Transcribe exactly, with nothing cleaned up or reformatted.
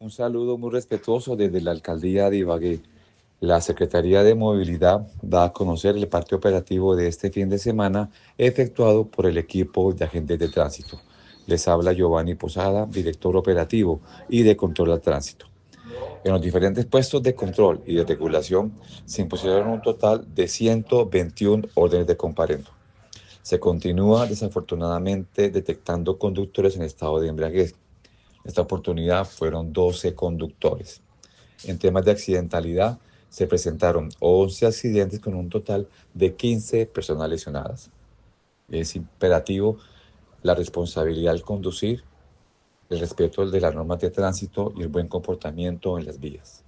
Un saludo muy respetuoso desde la Alcaldía de Ibagué. La Secretaría de Movilidad da a conocer el parte operativo de este fin de semana efectuado por el equipo de agentes de tránsito. Les habla Giovanni Posada, director operativo y de control al tránsito. En los diferentes puestos de control y de regulación se impusieron un total de ciento veintiuna órdenes de comparendo. Se continúa desafortunadamente detectando conductores en estado de embriaguez. Esta oportunidad fueron doce conductores. En temas de accidentalidad, se presentaron once accidentes con un total de quince personas lesionadas. Es imperativo la responsabilidad al conducir, el respeto de las normas de tránsito y el buen comportamiento en las vías.